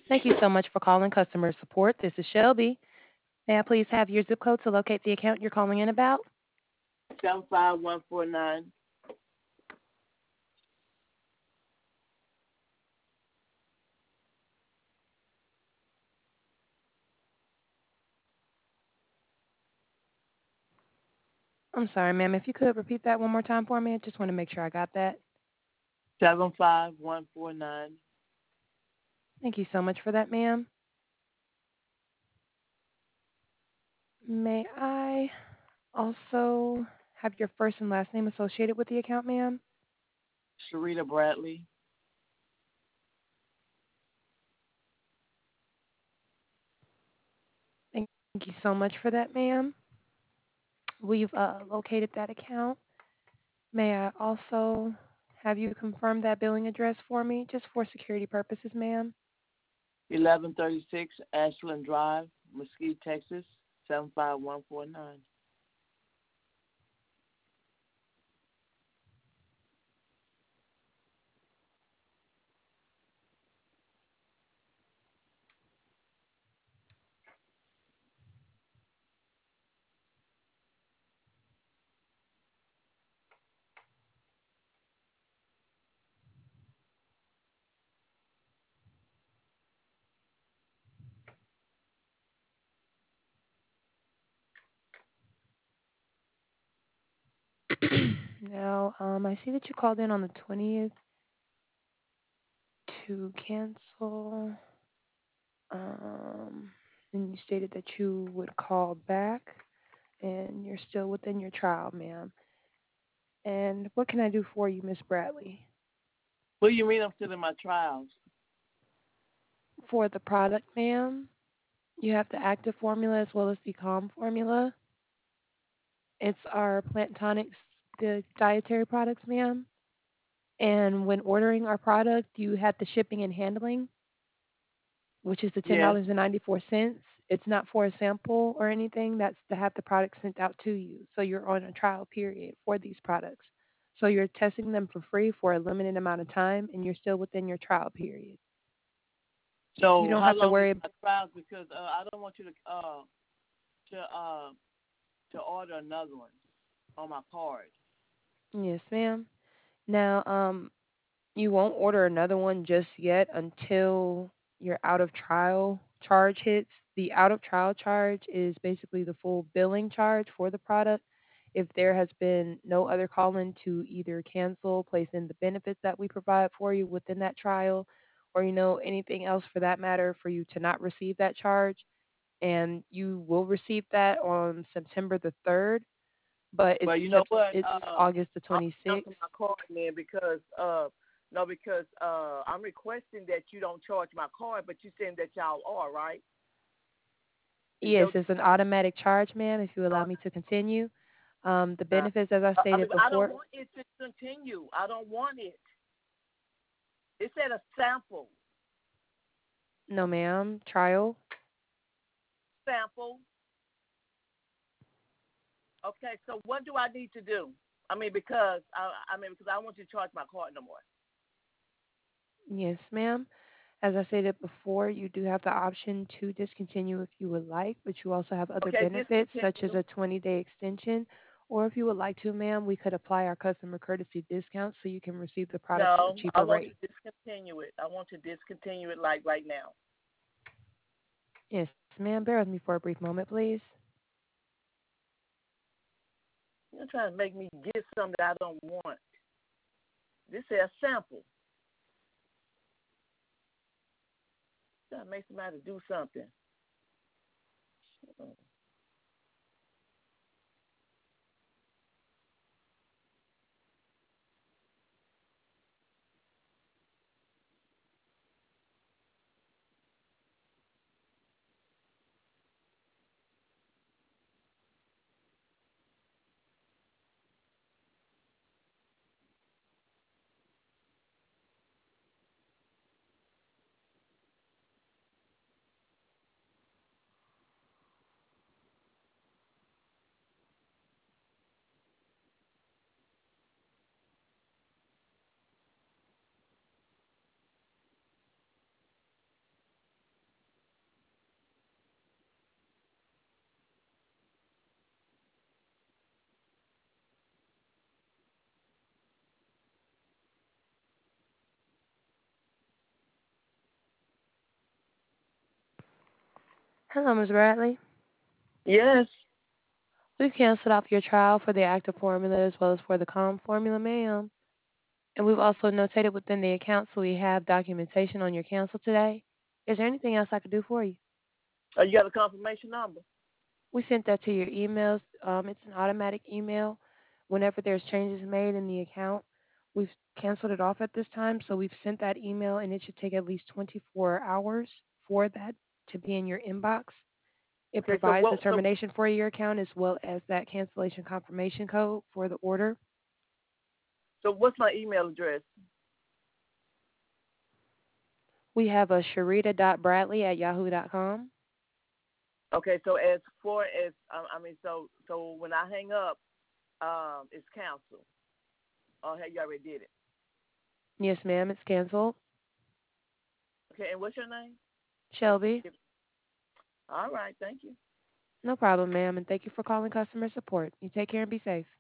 Thank you so much for calling customer support. This is Shelby. May I please have your zip code to locate the account you're calling in about? 75149. I'm sorry, ma'am. If you could repeat that one more time for me, I just want to make sure I got that. 75149. Thank you so much for that, ma'am. May I also have your first and last name associated with the account, ma'am? Sharita Bradley. Thank you so much for that, ma'am. We've located that account. May I also have you confirm that billing address for me, just for security purposes, ma'am? 1136 Ashland Drive, Mesquite, Texas, 75149. Now, I see that you called in on the 20th to cancel, um, and you stated that you would call back, and you're still within your trial, ma'am. And what can I do for you, Miss Bradley? What do you mean I'm still in my trials? For the product, ma'am, you have the active formula as well as the calm formula. It's our plant tonics, the dietary products, ma'am. And when ordering our product, you have the shipping and handling, which is the Yes. $10.94. It's not for a sample or anything. That's to have the product sent out to you. So you're on a trial period for these products. So you're testing them for free for a limited amount of time, and you're still within your trial period. You So don't how have to long is worry. my trials? Because I don't want you to to order another one on my card. Yes, ma'am. Now, you won't order another one just yet until your out of trial charge hits. The out of trial charge is basically the full billing charge for the product. If there has been no other call in to either cancel, place in the benefits that we provide for you within that trial, or anything else for that matter for you to not receive that charge, and you will receive that on September the 3rd, but Well, you know what? it's August the I'm 26th. canceling my card, man, because no, because I'm requesting that you don't charge my card, but you saying that y'all are right. Is Yes, your it's an automatic charge, ma'am, if you allow me to continue. The uh, benefits, as I I mean, stated I don't before, want it to continue. I don't want it. It said a sample. no, ma'am, trial. Sample. Okay, so what do I need to do? I mean, because because I don't want you to charge my card no more. Yes, ma'am. As I stated before, you do have the option to discontinue if you would like, but you also have other Okay, benefits such as discontinue. a 20-day extension. Or if you would like to, ma'am, we could apply our customer courtesy discount so you can receive the product at a No, I cheaper want rate. to discontinue it. I want to discontinue it like right now. Yes, ma'am. Bear with me for a brief moment, please. You're trying to make me get something that I don't want. This is a sample. Trying to make somebody do something. Hello, Ms. Bradley. Yes. We've canceled off your trial for the active formula as well as for the calm formula, ma'am. And we've also notated within the account so we have documentation on your cancel today. Is there anything else I could do for you? You got a confirmation number? We sent that to your emails. It's an automatic email. Whenever there's changes made in the account, we've canceled it off at this time. So we've sent that email, and it should take at least 24 hours for that to be in your inbox. It Okay. So provides the what? So termination for your account as well as that cancellation confirmation code for the order. what's my email address? We have a sharita.bradley@yahoo.com. Okay. So as far as so when I hang up, it's canceled. Oh, hey, you already did it. Yes, ma'am, it's canceled. Okay. And what's your name? Shelby, All right. Thank you. no problem, ma'am, and thank you for calling customer support. You take care and be safe.